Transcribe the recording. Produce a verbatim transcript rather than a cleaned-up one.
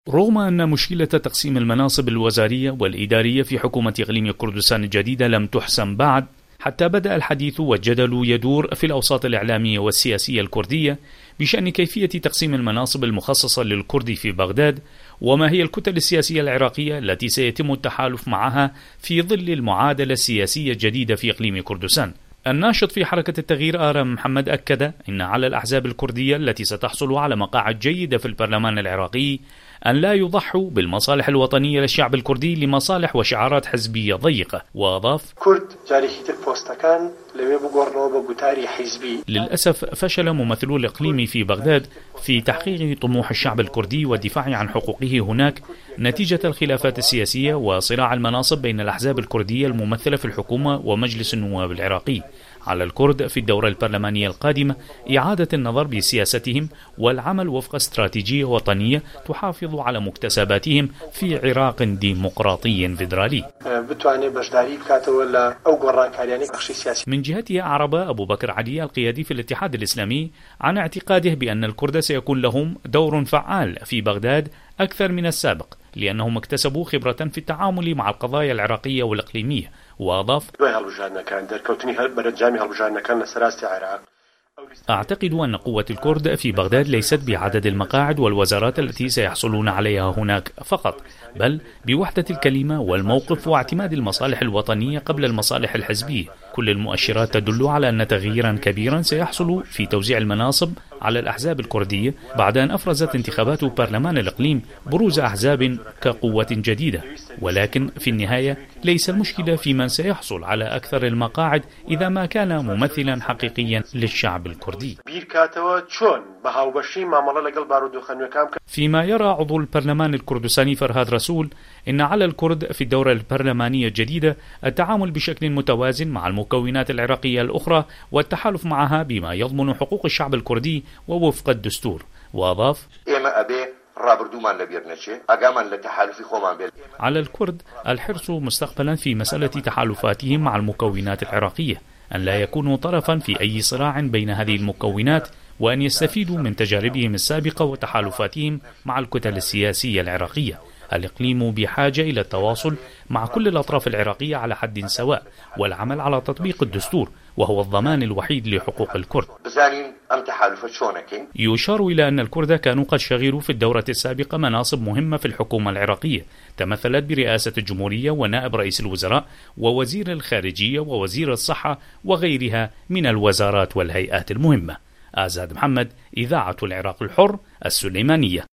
رغم أن مشكلة تقسيم المناصب الوزارية والإدارية في حكومة إقليم كردستان الجديدة لم تحسم بعد، حتى بدأ الحديث والجدل يدور في الأوساط الإعلامية والسياسية الكردية بشأن كيفية تقسيم المناصب المخصصة للكرد في بغداد، وما هي الكتل السياسية العراقية التي سيتم التحالف معها في ظل المعادلة السياسية الجديدة في إقليم كردستان. الناشط في حركة التغيير آرام محمد أكد أن على الأحزاب الكردية التي ستحصل على مقاعد جيدة في البرلمان العراقي أن لا يضحوا بالمصالح الوطنية للشعب الكردي لمصالح وشعارات حزبية ضيقة. وأضاف: للأسف فشل ممثلو الإقليم في بغداد في تحقيق طموح الشعب الكردي والدفاع عن حقوقه هناك نتيجة الخلافات السياسية وصراع المناصب بين الأحزاب الكردية الممثلة في الحكومة ومجلس النواب العراقي. على الكرد في الدورة البرلمانية القادمة إعادة النظر بسياستهم والعمل وفق استراتيجية وطنية تحافظ على مكتسباتهم في عراق ديمقراطي فيدرالي. من جهته أعرب أبو بكر علي القيادي في الاتحاد الإسلامي عن اعتقاده بأن الكرد سيكون لهم دور فعال في بغداد أكثر من السابق، لأنهم اكتسبوا خبرة في التعامل مع القضايا العراقية والإقليمية. وأضاف: أعتقد أن قوة الكرد في بغداد ليست بعدد المقاعد والوزارات التي سيحصلون عليها هناك فقط، بل بوحدة الكلمة والموقف واعتماد المصالح الوطنية قبل المصالح الحزبية. كل المؤشرات تدل على أن تغييرا كبيرا سيحصل في توزيع المناصب على الأحزاب الكردية بعد أن أفرزت انتخابات برلمان الإقليم بروز أحزاب كقوة جديدة. ولكن في النهاية ليس المشكلة في من سيحصل على أكثر المقاعد إذا ما كان ممثلا حقيقيا للشعب الكردي. فيما يرى عضو البرلمان الكردستاني فرهاد رسول إن على الكرد في الدورة البرلمانية الجديدة التعامل بشكل متوازن مع المكونات العراقية الأخرى والتحالف معها بما يضمن حقوق الشعب الكردي ووفق الدستور. وأضاف: على الكرد الحرص مستقبلا في مسألة تحالفاتهم مع المكونات العراقية، أن لا يكونوا طرفا في أي صراع بين هذه المكونات، وأن يستفيدوا من تجاربهم السابقة وتحالفاتهم مع الكتل السياسية العراقية. الإقليم بحاجة إلى التواصل مع كل الأطراف العراقية على حد سواء، والعمل على تطبيق الدستور وهو الضمان الوحيد لحقوق الكرد. يشار إلى أن الكرد كانوا قد شغلوا في الدورة السابقة مناصب مهمة في الحكومة العراقية، تمثلت برئاسة الجمهورية ونائب رئيس الوزراء ووزير الخارجية ووزير الصحة وغيرها من الوزارات والهيئات المهمة. آزاد محمد، إذاعة العراق الحر، السليمانية.